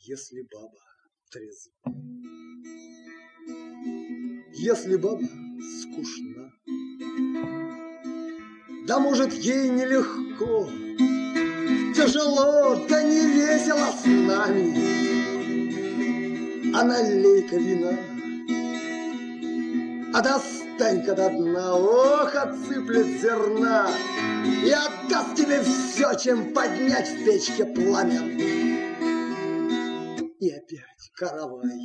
Если баба трезва, если баба скучна, да может ей нелегко, тяжело, да не весело с нами, а налей-ка вина, а достань-ка до дна, ох, отсыплет зерна и отдаст тебе все, чем поднять в печке пламя. И опять каравай,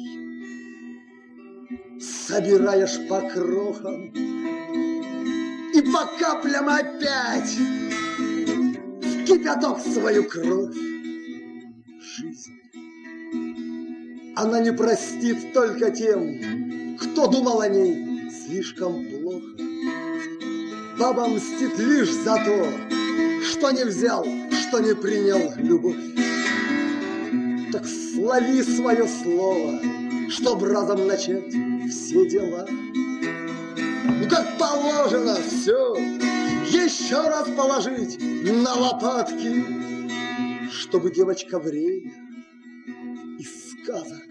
собираешь по крохам, и по каплям опять в кипяток свою кровь. Жизнь, она не простит только тем, кто думал о ней слишком плохо. Баба мстит лишь за то, что не взял, что не принял любовь. Так слови свое слово, чтоб разом начать все дела. Ну, как положено все еще раз положить на лопатки, чтобы девочка время из сказок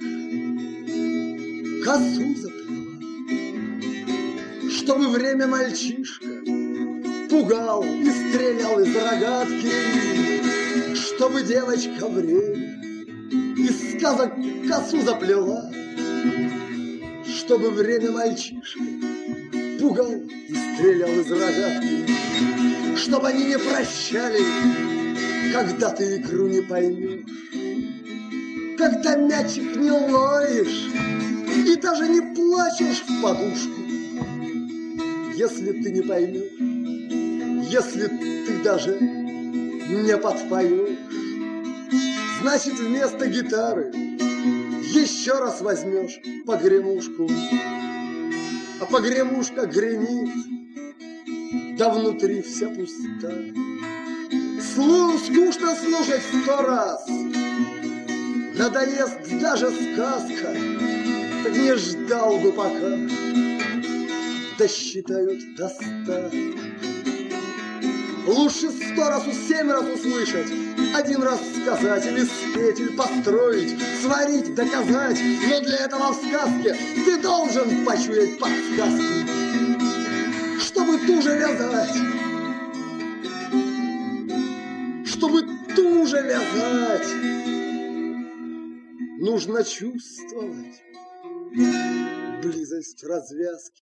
косу заплела, чтобы время мальчишка пугал и стрелял из рогатки, чтобы девочка время из сказок косу заплела, чтобы время мальчишка пугал и стрелял из рогатки, чтобы они не прощали, когда ты игру не поймешь, когда мячик не ловишь и даже не плачешь в подушку. Если ты не поймешь, если ты даже не подпоешь, значит, вместо гитары еще раз возьмешь погремушку. А погремушка гремит, да внутри вся пуста. Скучно слушать 100 раз, надоест даже сказка, так не ждал бы пока досчитают до 100. Лучше 100 раз, 7 раз услышать, 1 раз сказать или спеть, или построить, сварить, доказать. Но для этого в сказке ты должен почуять подсказку, чтобы туже вязать, чтобы туже вязать. Нужно чувствовать близость развязки.